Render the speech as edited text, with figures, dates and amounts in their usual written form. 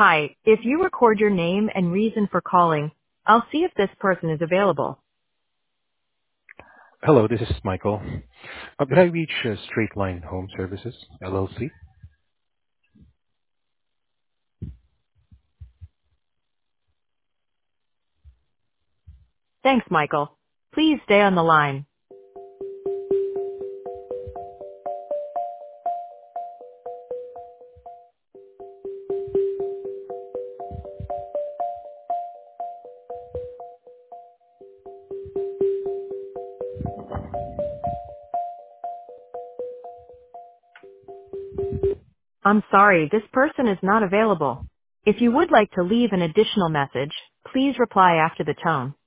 Hi, if you record your name and reason for calling, I'll see if this person is available. Hello, this is Michael. Did I reach Straight Line Home Services, LLC? Thanks, Michael. Please stay on the line. I'm sorry, this person is not available. If you would like to leave an additional message, please reply after the tone.